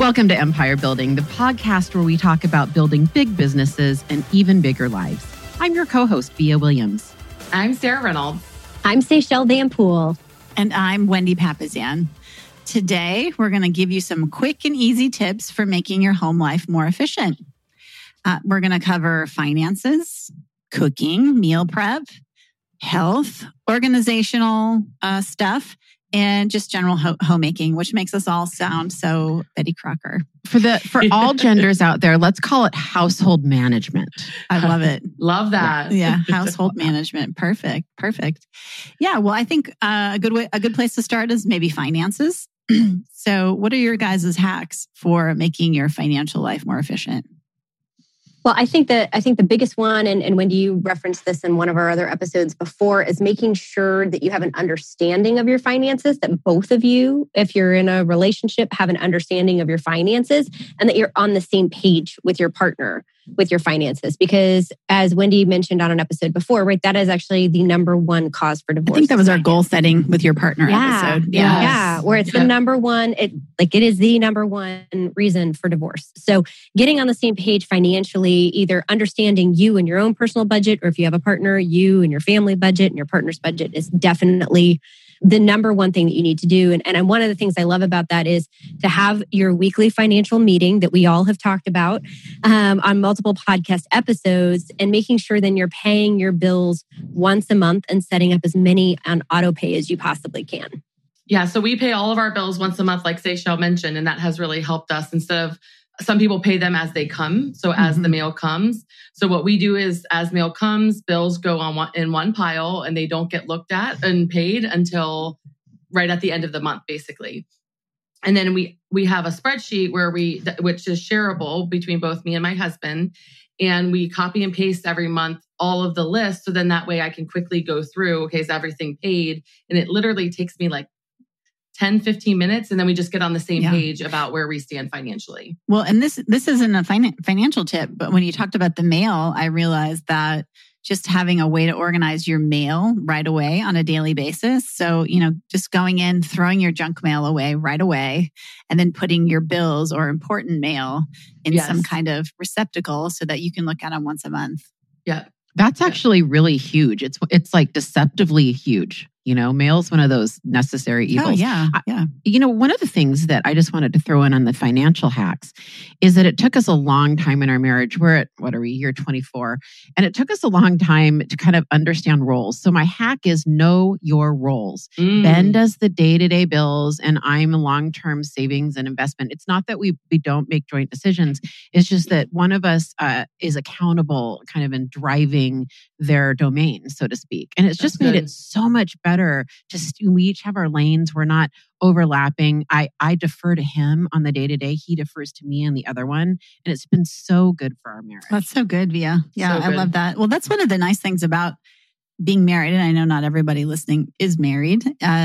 Welcome to Empire Building, the podcast where we talk about building big businesses and even bigger lives. I'm your co-host, Bea Williams. I'm Sarah Reynolds. I'm Seychelle Van Poole. And I'm Wendy Papazian. Today, we're going to give you some quick and easy tips for making your home life more efficient. We're going to cover finances, cooking, meal prep, health, organizational stuff, and just general homemaking, which makes us all sound so Betty Crocker. For all genders out there, let's call it household management. I love it. Love that. Yeah, household management. Perfect. Yeah, well, I think a good place to start is maybe finances. So, what are your guys' hacks for making your financial life more efficient? Well, I think the biggest one, and Wendy, you referenced this in one of our other episodes before, is making sure that you have an understanding of your finances, that both of you, if you're in a relationship, have an understanding of your finances and that you're on the same page with your partner, with your finances. Because as Wendy mentioned on an episode before, right, that is actually the number one cause for divorce. I think that was our goal setting with your partner episode. Yeah, where it's the number one, it is the number one reason for divorce. So getting on the same page financially, either understanding you and your own personal budget, or if you have a partner, you and your family budget and your partner's budget, is definitely the number one thing that you need to do. And one of the things I love about that is to have your weekly financial meeting that we all have talked about on multiple podcast episodes, and making sure then you're paying your bills once a month and setting up as many on auto pay as you possibly can. Yeah, so we pay all of our bills once a month, like Seychelle mentioned, and that has really helped us. Instead of some people pay them as they come, so as the mail comes. So what we do is, as mail comes, bills go on in one pile, and they don't get looked at and paid until right at the end of the month, basically. And then we have a spreadsheet which is shareable between both me and my husband, and we copy and paste every month all of the lists. So then that way I can quickly go through, okay, is everything paid? And it literally takes me like 10, 15 minutes, and then we just get on the same page about where we stand financially. Well, and this isn't a financial tip, but when you talked about the mail, I realized that just having a way to organize your mail right away on a daily basis. So, just going in, throwing your junk mail away right away, and then putting your bills or important mail in some kind of receptacle so that you can look at them once a month. Yeah. That's actually really huge. It's like deceptively huge. Mail's one of those necessary evils. Oh, yeah. One of the things that I just wanted to throw in on the financial hacks is that it took us a long time in our marriage. We're at, year 24. And it took us a long time to kind of understand roles. So my hack is know your roles. Ben does the day-to-day bills, and I'm long-term savings and investment. It's not that we don't make joint decisions. It's just that one of us is accountable kind of in driving their domain, so to speak. And it's just made it so much better. We each have our lanes. We're not overlapping. I defer to him on the day-to-day. He defers to me on the other one. And it's been so good for our marriage. That's so good, Via. Yeah, I love that. Well, that's one of the nice things about being married. And I know not everybody listening is married.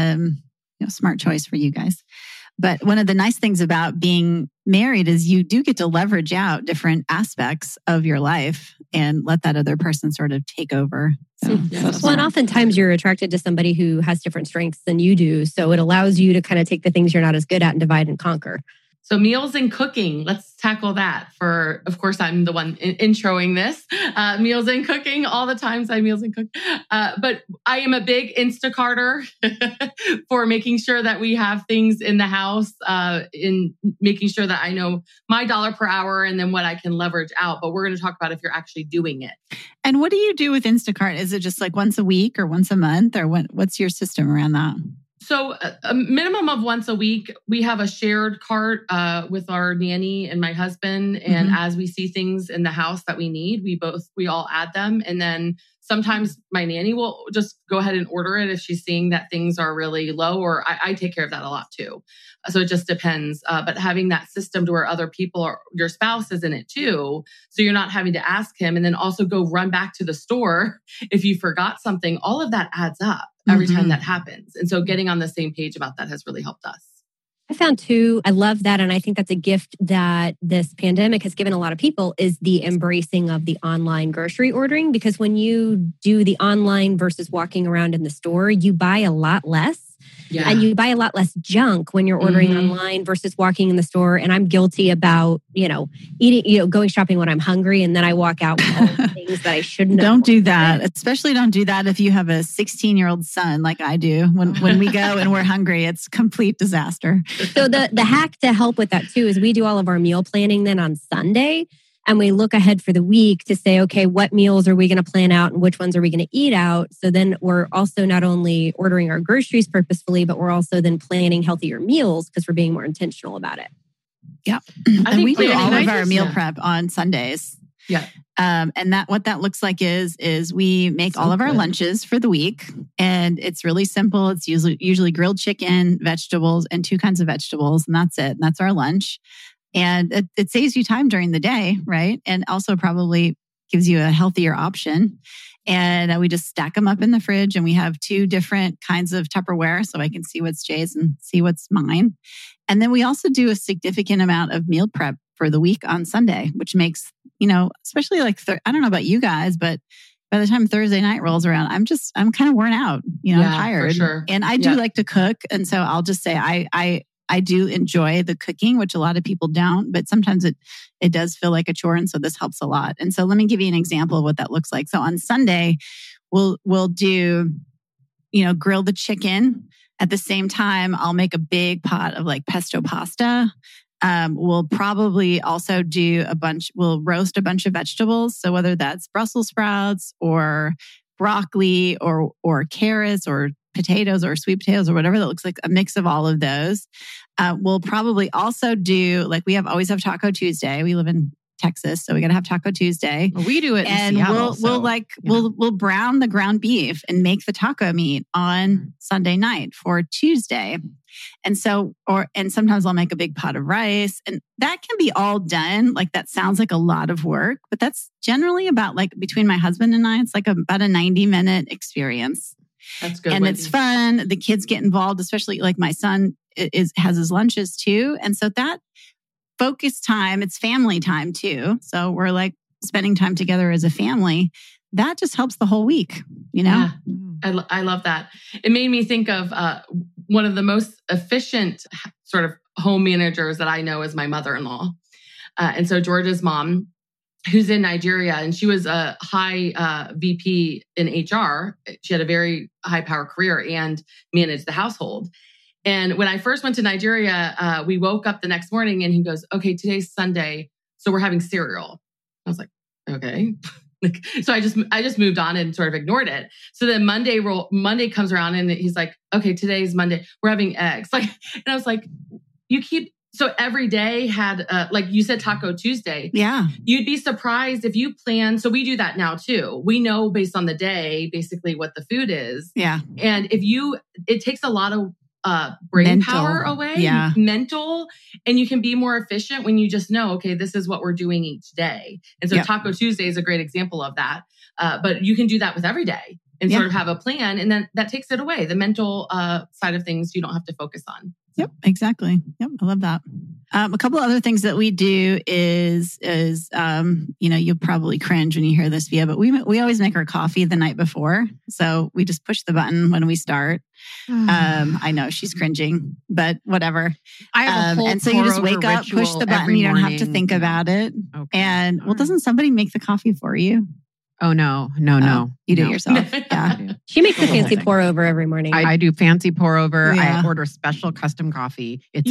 Smart choice for you guys. But one of the nice things about being married is you do get to leverage out different aspects of your life and let that other person sort of take over. And oftentimes you're attracted to somebody who has different strengths than you do. So it allows you to kind of take the things you're not as good at and divide and conquer. So meals and cooking, let's tackle that. Of course, I'm the one introing this. Meals and cooking, all the times I meals and cook. But I am a big Instacarter for making sure that we have things in the house, in making sure that I know my dollar per hour and then what I can leverage out. But we're going to talk about if you're actually doing it. And what do you do with Instacart? Is it just like once a week or once a month, or what's your system around that? So a minimum of once a week, we have a shared cart with our nanny and my husband. And as we see things in the house that we need, we all add them. And then sometimes my nanny will just go ahead and order it if she's seeing that things are really low, or I take care of that a lot too. So it just depends. But having that system to where other people or your spouse is in it too, so you're not having to ask him and then also go run back to the store if you forgot something, all of that adds up every time that happens. And so getting on the same page about that has really helped us. I found too, I love that. And I think that's a gift that this pandemic has given a lot of people, is the embracing of the online grocery ordering. Because when you do the online versus walking around in the store, you buy a lot less. Yeah. And you buy a lot less junk when you're ordering online versus walking in the store. And I'm guilty about, eating, going shopping when I'm hungry. And then I walk out with all the things that I shouldn't have. Don't do that. Especially don't do that if you have a 16-year-old son like I do. When we go and we're hungry, it's complete disaster. So the hack to help with that too is we do all of our meal planning then on Sunday. And we look ahead for the week to say, okay, what meals are we going to plan out and which ones are we going to eat out? So then we're also not only ordering our groceries purposefully, but we're also then planning healthier meals because we're being more intentional about it. Yeah. And we do all of our meal prep on Sundays. Yeah. And what that looks like is we make all of our lunches for the week. And it's really simple. It's usually grilled chicken, vegetables, and 2 kinds of vegetables. And that's it. And that's our lunch. And it saves you time during the day, right? And also probably gives you a healthier option. And we just stack them up in the fridge, and we have 2 different kinds of Tupperware, so I can see what's Jay's and see what's mine. And then we also do a significant amount of meal prep for the week on Sunday, which makes, especially like, I don't know about you guys, but by the time Thursday night rolls around, I'm kind of worn out, I'm tired. For sure. And I do like to cook. And so I'll just say I do enjoy the cooking, which a lot of people don't, but sometimes it does feel like a chore. And so this helps a lot. And so let me give you an example of what that looks like. So on Sunday, we'll do, grill the chicken. At the same time, I'll make a big pot of like pesto pasta. We'll probably also we'll roast a bunch of vegetables. So whether that's Brussels sprouts or broccoli or carrots or potatoes or sweet potatoes or whatever that looks like, a mix of all of those. We'll probably also do, like always have Taco Tuesday. We live in Texas, so we got to have Taco Tuesday. We do it in Seattle, we'll brown the ground beef and make the taco meat on Sunday night for Tuesday. And so, and sometimes I'll make a big pot of rice, and that can be all done. Like that sounds like a lot of work, but that's generally about between my husband and I, it's about a 90-minute experience. That's good. And it's fun. The kids get involved, especially like my son has his lunches too. And so that focus time, it's family time too. So we're spending time together as a family. That just helps the whole week, Yeah. I love that. It made me think of one of the most efficient sort of home managers that I know is my mother-in-law. And so George's mom, who's in Nigeria, and she was a high VP in HR. She had a very high power career and managed the household. And when I first went to Nigeria, we woke up the next morning and he goes, okay, today's Sunday, so we're having cereal. I was like, okay. So I just moved on and sort of ignored it. So then Monday comes around and he's like, okay, today's Monday, we're having eggs. And I was like, so every day had, like you said, Taco Tuesday. Yeah. You'd be surprised if you plan. So we do that now too. We know based on the day, basically what the food is. Yeah. And it takes a lot of brain power away, mental, and you can be more efficient when you just know, okay, this is what we're doing each day. And so Taco Tuesday is a great example of that. But you can do that with every day and sort of have a plan. And then that takes it away. The mental side of things you don't have to focus on. Yep, exactly. Yep, I love that. A couple of other things that we do is you'll probably cringe when you hear this, Via, but we always make our coffee the night before. So we just push the button when we start. I know she's cringing, but whatever. I have a whole and so you just wake up, push the button. You don't have to think about it. Okay. And doesn't somebody make the coffee for you? Oh, no. You do it yourself. Yeah. She makes a fancy pour over every morning. I do fancy pour over. I order special custom coffee. You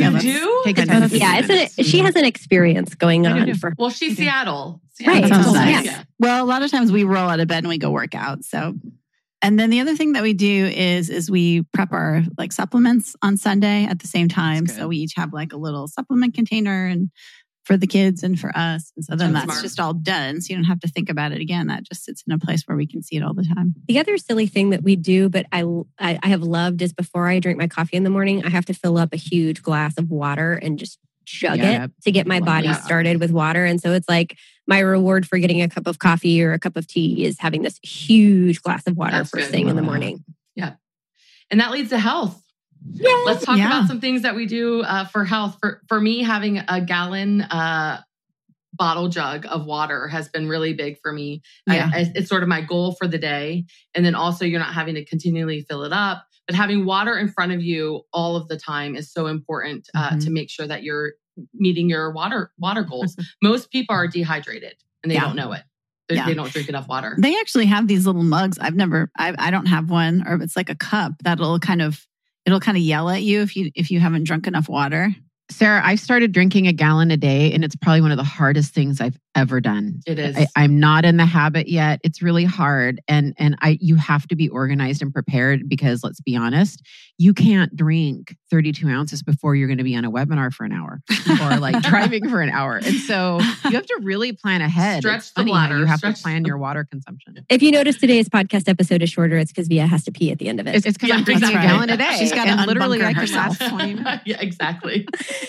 do? She has an experience going on. Well, she's Seattle. Right. Nice. Yeah. Well, a lot of times we roll out of bed and we go work out. So, and then the other thing that we do is we prep our supplements on Sunday at the same time. So we each have a little supplement container and for the kids and for us. And so then that's just all done. So you don't have to think about it again. That just sits in a place where we can see it all the time. The other silly thing that we do, but I have loved, is before I drink my coffee in the morning, I have to fill up a huge glass of water and just chug it to get my body started with water. And so it's like my reward for getting a cup of coffee or a cup of tea is having this huge glass of water first thing in the morning. Yeah. And that leads to health. Yay. Let's talk about some things that we do for health. For me, having a gallon bottle jug of water has been really big for me. It's sort of my goal for the day. And then also you're not having to continually fill it up. But having water in front of you all of the time is so important to make sure that you're meeting your water goals. Most people are dehydrated and they don't know it. They don't drink enough water. They actually have these little mugs. I don't have one, or it's like a cup that'll kind of yell at you if you haven't drunk enough water. Sarah, I've started drinking a gallon a day, and it's probably one of the hardest things I've ever done. It is. I'm not in the habit yet. It's really hard. And you have to be organized and prepared because let's be honest, you can't drink 32 ounces before you're going to be on a webinar for an hour or like driving for an hour. And so you have to really plan ahead. Stretch the bladder. You have to plan your water consumption. If you notice today's podcast episode is shorter, it's because Via has to pee at the end of it. It's because I'm drinking a gallon a day. She's got to literally I could last 20 minutes. Yeah, exactly.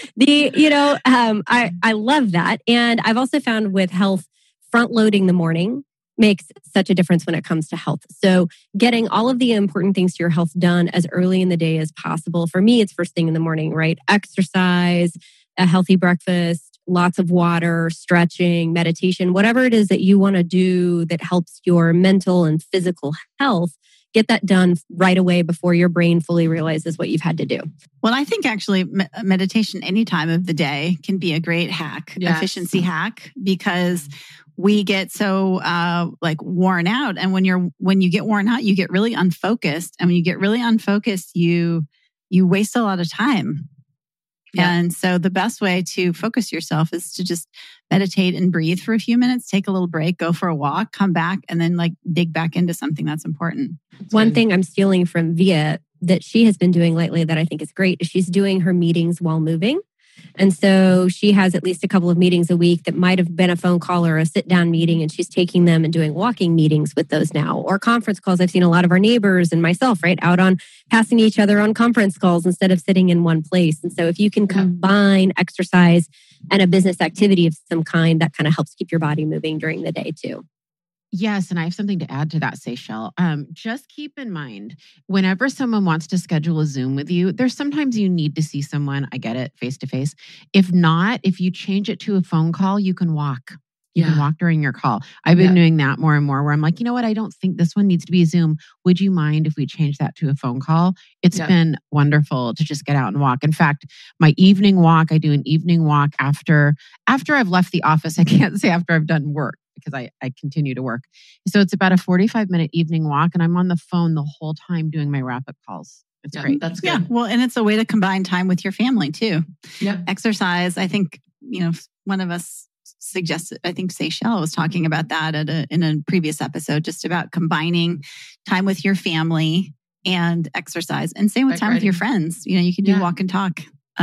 I love that. And I've also found with health, front loading the morning makes such a difference when it comes to health. So getting all of the important things to your health done as early in the day as possible. For me, it's first thing in the morning, right? Exercise, a healthy breakfast, lots of water, stretching, meditation, whatever it is that you want to do that helps your mental and physical health. Get that done right away before your brain fully realizes what you've had to do. Well, I think actually meditation any time of the day can be a great hack, efficiency hack, because we get so worn out. And when you get worn out, you get really unfocused. And when you get really unfocused, you waste a lot of time. Yeah. And so the best way to focus yourself is to just meditate and breathe for a few minutes, take a little break, go for a walk, come back, and then dig back into something that's important. One thing I'm stealing from Via that she has been doing lately that I think is great is she's doing her meetings while moving. And so she has at least a couple of meetings a week that might have been a phone call or a sit-down meeting, and she's taking them and doing walking meetings with those now, or conference calls. I've seen a lot of our neighbors and myself, right, out on passing each other on conference calls instead of sitting in one place. And so if you can combine exercise and a business activity of some kind, that kind of helps keep your body moving during the day too. Yes, and I have something to add to that, Seychelle. Just keep in mind, whenever someone wants to schedule a Zoom with you, there's sometimes you need to see someone. I get it, face to face. If not, if you change it to a phone call, you can walk. You can walk during your call. I've been doing that more and more where I'm like, you know what? I don't think this one needs to be a Zoom. Would you mind if we change that to a phone call? It's been wonderful to just get out and walk. In fact, my evening walk, I do an evening walk after I've left the office. I can't say after I've done work, because I continue to work. So it's about a 45-minute evening walk, and I'm on the phone the whole time doing my wrap-up calls. It's great. That's good. Yeah, well, and it's a way to combine time with your family too. Yeah. Exercise, I think, one of us suggested, I think Seychelle was talking about that in a previous episode, just about combining time with your family and exercise. And same with time with your friends. You can do walk and talk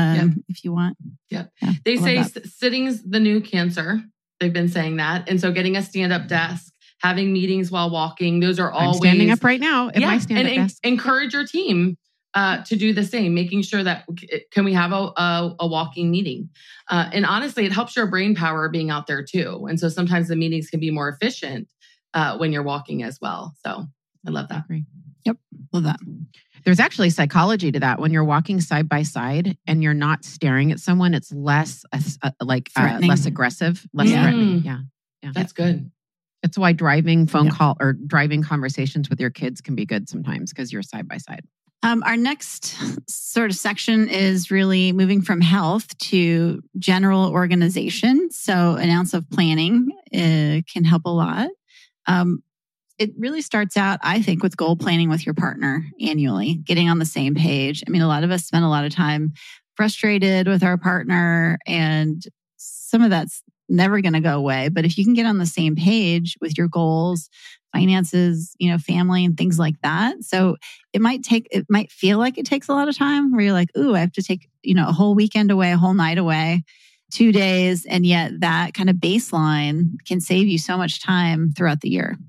if you want. Yeah. They say sitting's the new cancer. They've been saying that. And so getting a stand-up desk, having meetings while walking, those are all standing up right now at my stand-up desk. Encourage your team to do the same, making sure that can we have a walking meeting? And honestly, it helps your brain power being out there too. And so sometimes the meetings can be more efficient when you're walking as well. So I love that. I agree. Yep. Love that. There's actually psychology to that. When you're walking side by side and you're not staring at someone, it's less less aggressive, less threatening. Yeah. That's good. That's why driving call or driving conversations with your kids can be good sometimes because you're side by side. Our next sort of section is really moving from health to general organization. So an ounce of planning can help a lot. It really starts out, I think, with goal planning with your partner annually, getting on the same page. I mean, a lot of us spend a lot of time frustrated with our partner, and some of that's never going to go away. But if you can get on the same page with your goals, finances, family and things like that. So it might feel like it takes a lot of time where you're like, ooh, I have to take, a whole weekend away, a whole night away, 2 days. And yet that kind of baseline can save you so much time throughout the year.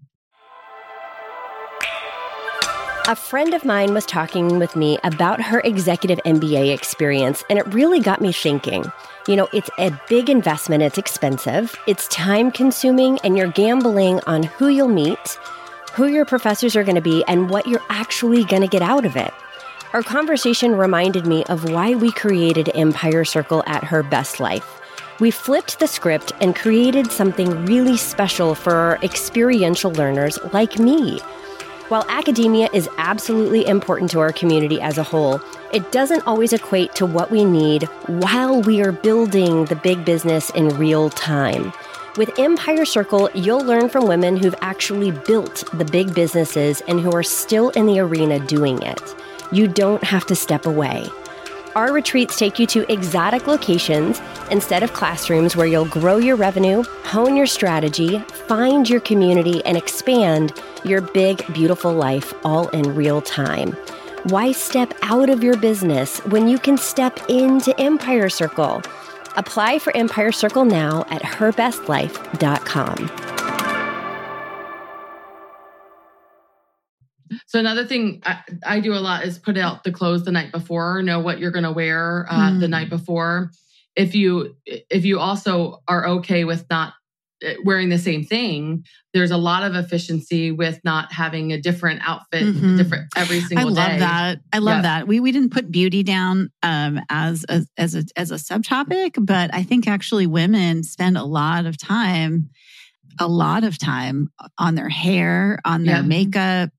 A friend of mine was talking with me about her executive MBA experience, and it really got me thinking. It's a big investment, it's expensive, it's time consuming, and you're gambling on who you'll meet, who your professors are going to be, and what you're actually going to get out of it. Our conversation reminded me of why we created Empire Circle at Her Best Life. We flipped the script and created something really special for our experiential learners like me. While academia is absolutely important to our community as a whole, it doesn't always equate to what we need while we are building the big business in real time. With Empire Circle, you'll learn from women who've actually built the big businesses and who are still in the arena doing it. You don't have to step away. Our retreats take you to exotic locations instead of classrooms where you'll grow your revenue, hone your strategy, find your community, and expand your big, beautiful life all in real time. Why step out of your business when you can step into Empire Circle? Apply for Empire Circle now at herbestlife.com. So another thing I do a lot is put out the clothes the night before, know what you're going to wear the night before. If you also are okay with not wearing the same thing, there's a lot of efficiency with not having a different outfit different every single day. I love that. We didn't put beauty down as a subtopic, but I think actually women spend a lot of time on their hair, on their makeup.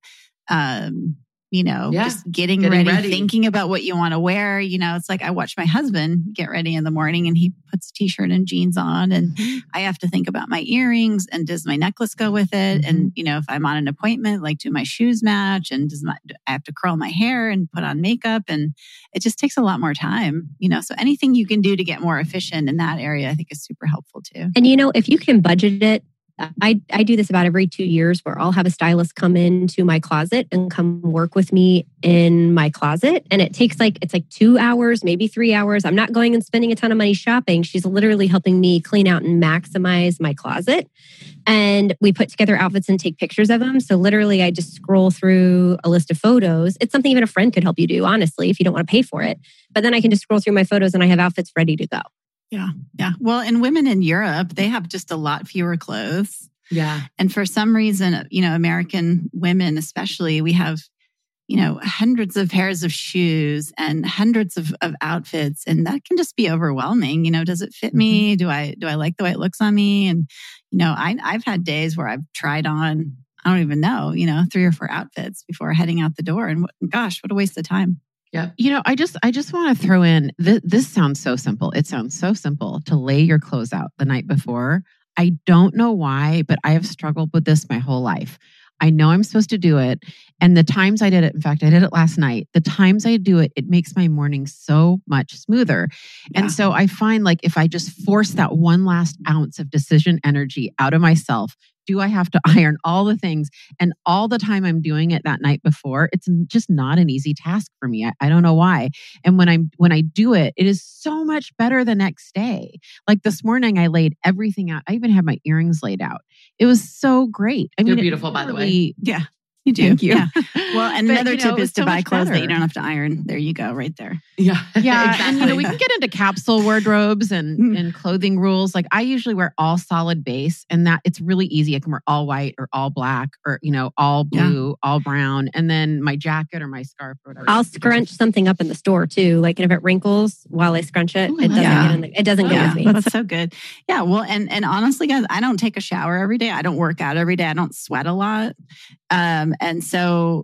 Just getting ready, thinking about what you want to wear. It's like I watch my husband get ready in the morning and he puts a t-shirt and jeans on and I have to think about my earrings and does my necklace go with it? And, if I'm on an appointment, like do my shoes match and I have to curl my hair and put on makeup and it just takes a lot more time, so anything you can do to get more efficient in that area, I think is super helpful too. And, if you can budget it, I do this about every 2 years where I'll have a stylist come into my closet and come work with me in my closet. And it takes it's 2 hours, maybe 3 hours. I'm not going and spending a ton of money shopping. She's literally helping me clean out and maximize my closet. And we put together outfits and take pictures of them. So literally I just scroll through a list of photos. It's something even a friend could help you do, honestly, if you don't want to pay for it. But then I can just scroll through my photos and I have outfits ready to go. Yeah. Well, and women in Europe, they have just a lot fewer clothes. Yeah. And for some reason, American women especially, we have, hundreds of pairs of shoes and hundreds of outfits. And that can just be overwhelming. Does it fit me? Do I like the way it looks on me? And, I've had days where I've tried on, I don't even know, 3 or 4 outfits before heading out the door. And gosh, what a waste of time. Yeah. I just want to throw in, this sounds so simple. It sounds so simple to lay your clothes out the night before. I don't know why, but I have struggled with this my whole life. I know I'm supposed to do it. And the times I did it, in fact, I did it last night. The times I do it, it makes my morning so much smoother. Yeah. And so I find if I just force that one last ounce of decision energy out of myself, do I have to iron all the things? And all the time I'm doing it that night before, it's just not an easy task for me. I don't know why. And when I do it, it is so much better the next day. Like this morning, I laid everything out. I even had my earrings laid out. It was so great. They're beautiful, by the way. Yeah. You do. Thank you. Yeah. Well, and another tip is to buy clothes that you don't have to iron. There you go, right there. Yeah. Yeah. Exactly. And we can get into capsule wardrobes and clothing rules. I usually wear all solid base and that it's really easy. I can wear all white or all black or, all blue, all brown. And then my jacket or my scarf or whatever. I'll scrunch something up in the store too. And if it wrinkles while I scrunch it, it doesn't get with me. That's so good. Yeah. Well, and honestly, guys, I don't take a shower every day. I don't work out every day. I don't sweat a lot. And so,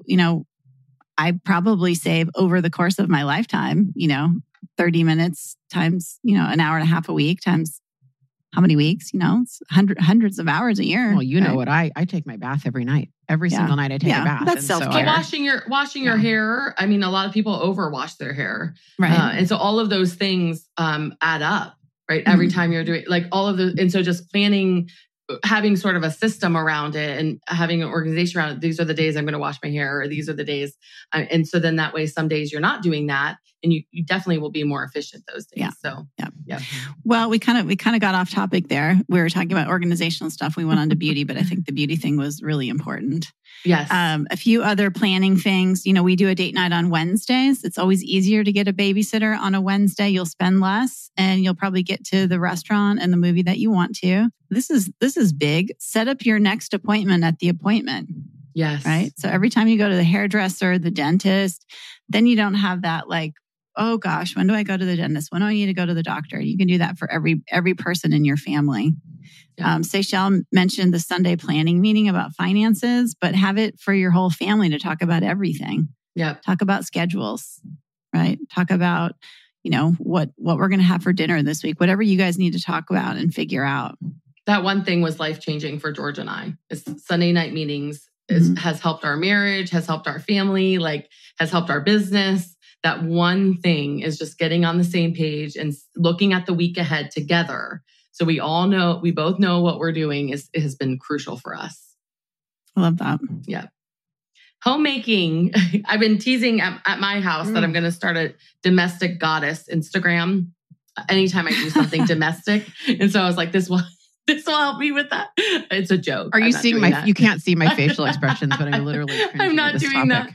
I probably save over the course of my lifetime, 30 minutes times, an hour and a half a week times how many weeks, it's hundreds of hours a year. Well, know what? I take my bath every night. Every single night I take a bath. That's self-care. Washing your hair. I mean, a lot of people overwash their hair. Right. And so all of those things add up, right? Every time you're doing all of the, and so just planning, having sort of a system around it and having an organization around it. These are the days I'm going to wash my hair, or these are the days. And so then that way, some days you're not doing that and you definitely will be more efficient those days. Yeah. So, yeah. Well, we kind of got off topic there. We were talking about organizational stuff. We went on to beauty, but I think the beauty thing was really important. Yes. A few other planning things. We do a date night on Wednesdays. It's always easier to get a babysitter on a Wednesday. You'll spend less and you'll probably get to the restaurant and the movie that you want to. This is big. Set up your next appointment at the appointment. Yes. Right. So every time you go to the hairdresser, the dentist, then you don't have that oh gosh, when do I go to the dentist? When do I need to go to the doctor? You can do that for every person in your family. Yeah. Seychelle mentioned the Sunday planning meeting about finances, but have it for your whole family to talk about everything. Yep. Talk about schedules, right? Talk about, what we're going to have for dinner this week, whatever you guys need to talk about and figure out. That one thing was life-changing for George and I. Is Sunday night meetings has helped our marriage, has helped our family, has helped our business. That one thing is just getting on the same page and looking at the week ahead together. So we both know what we're doing has been crucial for us. I love that. Yeah. Homemaking. I've been teasing at my house that I'm going to start a domestic goddess Instagram anytime I do something domestic. And so I was like, this will help me with that. It's a joke. Are you seeing you can't see my facial expressions, but I'm literally I'm not doing topic.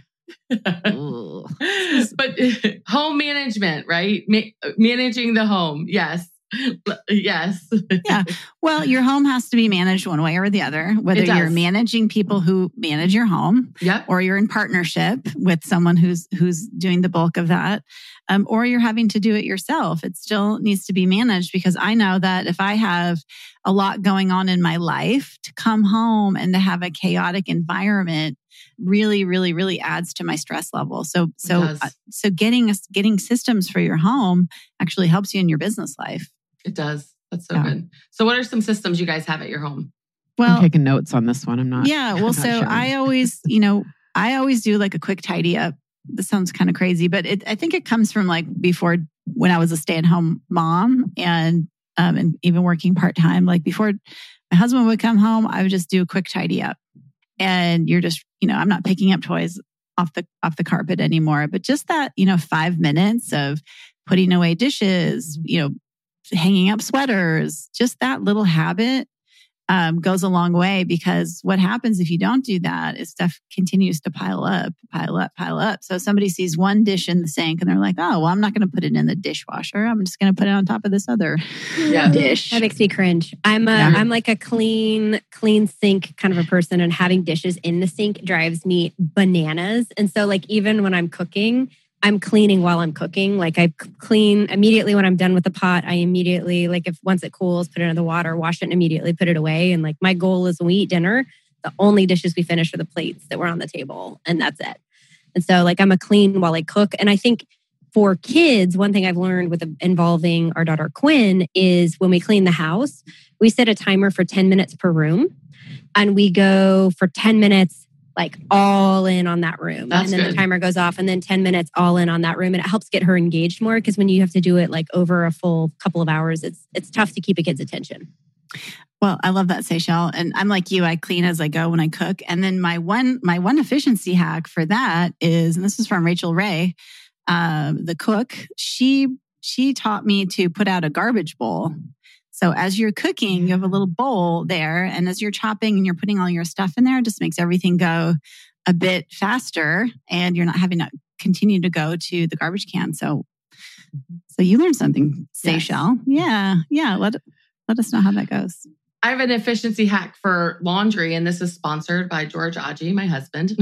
that. But home management, right? Managing the home. Yes. Yes. Yeah. Well, your home has to be managed one way or the other, whether you're managing people who manage your home, or you're in partnership with someone who's doing the bulk of that, or you're having to do it yourself. It still needs to be managed, because I know that if I have a lot going on in my life, to come home and to have a chaotic environment really, really, really adds to my stress level. So getting systems for your home actually helps you in your business life. It does. That's so good. So what are some systems you guys have at your home? Well, I'm taking notes on this one. I'm not. Yeah. Well, so sure. I always do like a quick tidy up. This sounds kind of crazy, but I think it comes from before, when I was a stay-at-home mom and even working part-time, before my husband would come home, I would just do a quick tidy up. And you're just, I'm not picking up toys off the carpet anymore, but just that, 5 minutes of putting away dishes, hanging up sweaters, just that little habit goes a long way, because what happens if you don't do that is stuff continues to pile up. So somebody sees one dish in the sink and they're like, oh, well, I'm not going to put it in the dishwasher. I'm just going to put it on top of this other dish. That makes me cringe. I'm like a clean sink kind of a person, and having dishes in the sink drives me bananas. And so even when I'm cooking, I'm cleaning while I'm cooking. I clean immediately when I'm done with the pot. I immediately, once it cools, put it in the water, wash it, and immediately put it away. And my goal is when we eat dinner, the only dishes we finish are the plates that were on the table, and that's it. And so I'm a clean while I cook. And I think for kids, one thing I've learned with involving our daughter Quinn is when we clean the house, we set a timer for 10 minutes per room, and we go for 10 minutes all in on that room. That's and then good. The timer goes off, and then 10 minutes all in on that room. And it helps get her engaged more, because when you have to do it over a full couple of hours, it's tough to keep a kid's attention. Well, I love that, Seychelle. And I'm like you, I clean as I go when I cook. And then my one efficiency hack for that is, and this is from Rachel Ray, the cook, she taught me to put out a garbage bowl. So as you're cooking, you have a little bowl there. And as you're chopping and you're putting all your stuff in there, it just makes everything go a bit faster, and you're not having to continue to go to the garbage can. So you learned something, Seychelle. Yes. Yeah. Let us know how that goes. I have an efficiency hack for laundry, and this is sponsored by George Aji, my husband.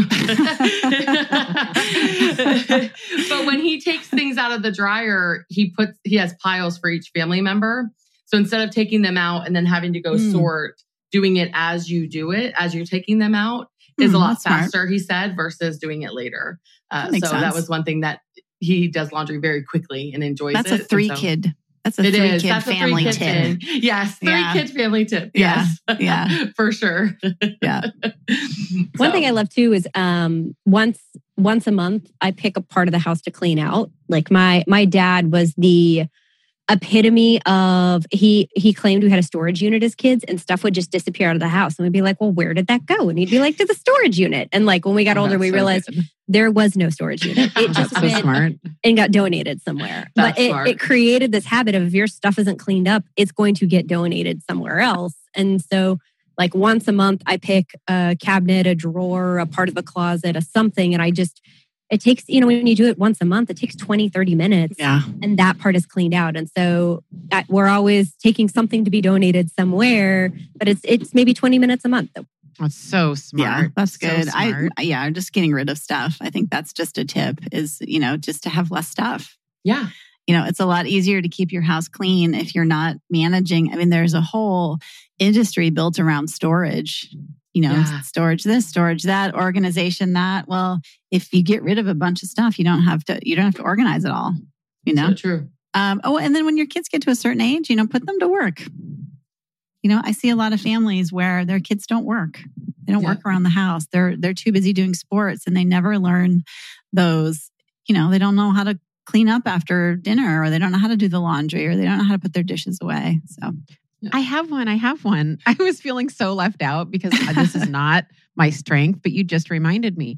But when he takes things out of the dryer, he has piles for each family member. So instead of taking them out and then having to go sort, doing it as you do it, as you're taking them out, is a lot faster, smart. He said, versus doing it later. So that was one thing that he does laundry very quickly and enjoys. That's a three-kid. That's a three-kid family tip. Yes, three-kid family tip. Yes, yeah, for sure. Yeah. One thing I love too is once a month I pick a part of the house to clean out. My dad was the epitome of he claimed we had a storage unit as kids, and stuff would just disappear out of the house, and we'd be like, well, where did that go? And he'd be like, to the storage unit. And when we got older, we realized there was no storage unit. It just went smart. And got donated somewhere. But it created this habit of, if your stuff isn't cleaned up, it's going to get donated somewhere else. And so once a month I pick a cabinet, a drawer, a part of a closet, a something, and it takes, when you do it once a month, it takes 20, 30 minutes. Yeah. And that part is cleaned out. And so we're always taking something to be donated somewhere, but it's maybe 20 minutes a month. That's so smart. Yeah, that's good. So smart. I'm just getting rid of stuff. I think that's just a tip is, just to have less stuff. Yeah. it's a lot easier to keep your house clean if you're not managing. I mean, there's a whole industry built around storage, storage this, storage that, organization that. Well, if you get rid of a bunch of stuff, you don't have to organize it all, So true. And then when your kids get to a certain age, put them to work. I see a lot of families where their kids don't work. They don't work around the house. They're too busy doing sports and they never learn those, they don't know how to clean up after dinner, or they don't know how to do the laundry, or they don't know how to put their dishes away. So I have one. I was feeling so left out because this is not my strength, but you just reminded me.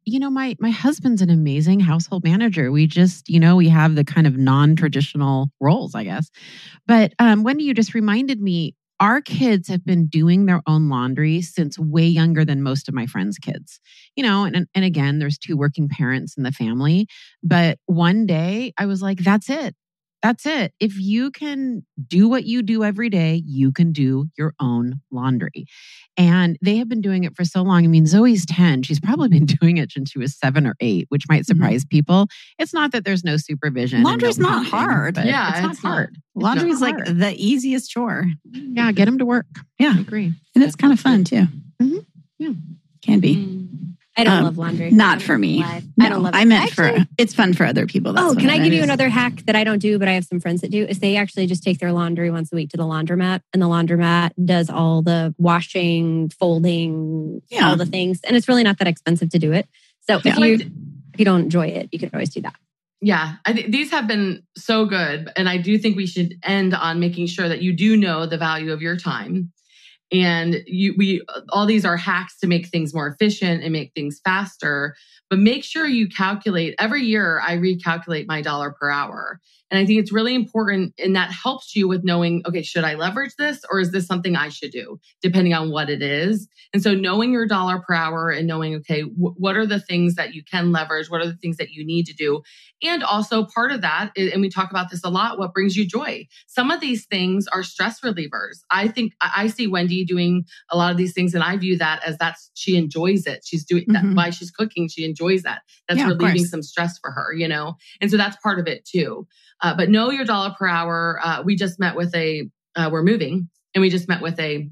My husband's an amazing household manager. We just, we have the kind of non-traditional roles, I guess. But Wendy, you just reminded me, our kids have been doing their own laundry since way younger than most of my friends' kids. And again, there's 2 working parents in the family. But one day I was like, that's it. That's it. If you can do what you do every day, you can do your own laundry. And they have been doing it for so long. I mean, Zoe's 10. She's probably been doing it since she was 7 or 8, which might surprise people. It's not that there's no supervision. Laundry's not hard. But it's not hard. Laundry's like the easiest chore. Yeah, get them to work. Yeah. I agree. And it's kind of fun too. Mm-hmm. Yeah. Can be. I don't love laundry. Not for me. I don't love it. I meant it's fun for other people. That's can I give you another hack that I don't do, but I have some friends that do, is they actually just take their laundry once a week to the laundromat, and the laundromat does all the washing, folding, all the things. And it's really not that expensive to do it. So if you don't enjoy it, you can always do that. Yeah, I think these have been so good. And I do think we should end on making sure that you do know the value of your time. And all these are hacks to make things more efficient and make things faster. But make sure you calculate. Every year, I recalculate my dollar per hour. And I think it's really important, and that helps you with knowing, okay, should I leverage this, or is this something I should do, depending on what it is? And so knowing your dollar per hour and knowing, okay, what are the things that you can leverage? What are the things that you need to do? And also part of that, and we talk about this a lot, what brings you joy? Some of these things are stress relievers. I think I see Wendy doing a lot of these things, and I view that as she enjoys it. She's doing that while she's cooking. She enjoys that. That's relieving some stress for her, And so that's part of it too. But know your dollar per hour. We just met with we're moving, and we just met with a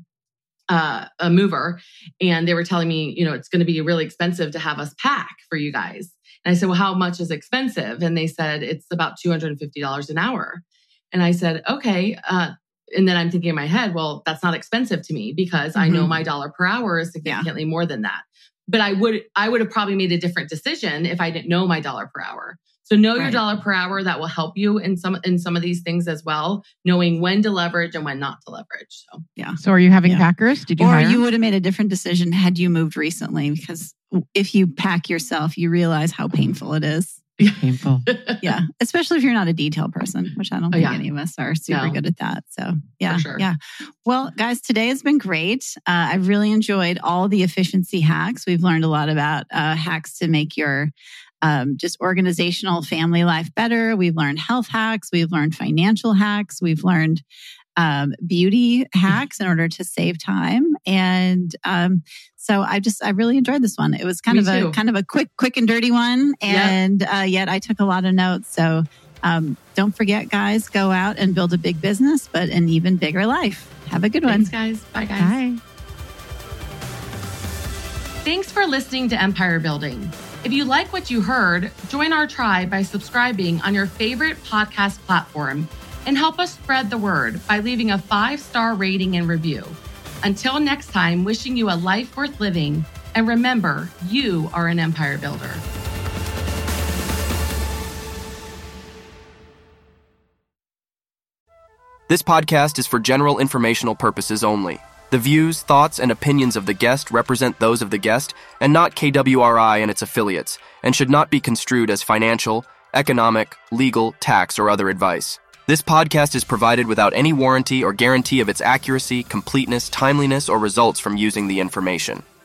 mover, and they were telling me, it's going to be really expensive to have us pack for you guys. And I said, well, how much is expensive? And they said, it's about $250 an hour. And I said, okay. And then I'm thinking in my head, well, that's not expensive to me because I know my dollar per hour is significantly more than that. But I would have probably made a different decision if I didn't know my dollar per hour. So know your dollar per hour. That will help you in some of these things as well, knowing when to leverage and when not to leverage. So So are you having packers? Did you hire? You would have made a different decision had you moved recently, because if you pack yourself, you realize how painful it is. Painful. Yeah. Especially if you're not a detail person, which I don't think any of us are super good at that. So yeah. Sure. Yeah. Well, guys, today has been great. I've really enjoyed all the efficiency hacks. We've learned a lot about hacks to make your just organizational family life better. We've learned health hacks. We've learned financial hacks. We've learned beauty hacks in order to save time. And so I really enjoyed this one. It was kind of a quick and dirty one. And yet I took a lot of notes. So don't forget, guys, go out and build a big business, but an even bigger life. Have a good one. Thanks, guys. Bye, guys. Bye. Thanks for listening to Empire Building. If you like what you heard, join our tribe by subscribing on your favorite podcast platform and help us spread the word by leaving a 5-star rating and review. Until next time, wishing you a life worth living, and remember, you are an empire builder. This podcast is for general informational purposes only. The views, thoughts, and opinions of the guest represent those of the guest and not KWRI and its affiliates, and should not be construed as financial, economic, legal, tax, or other advice. This podcast is provided without any warranty or guarantee of its accuracy, completeness, timeliness, or results from using the information.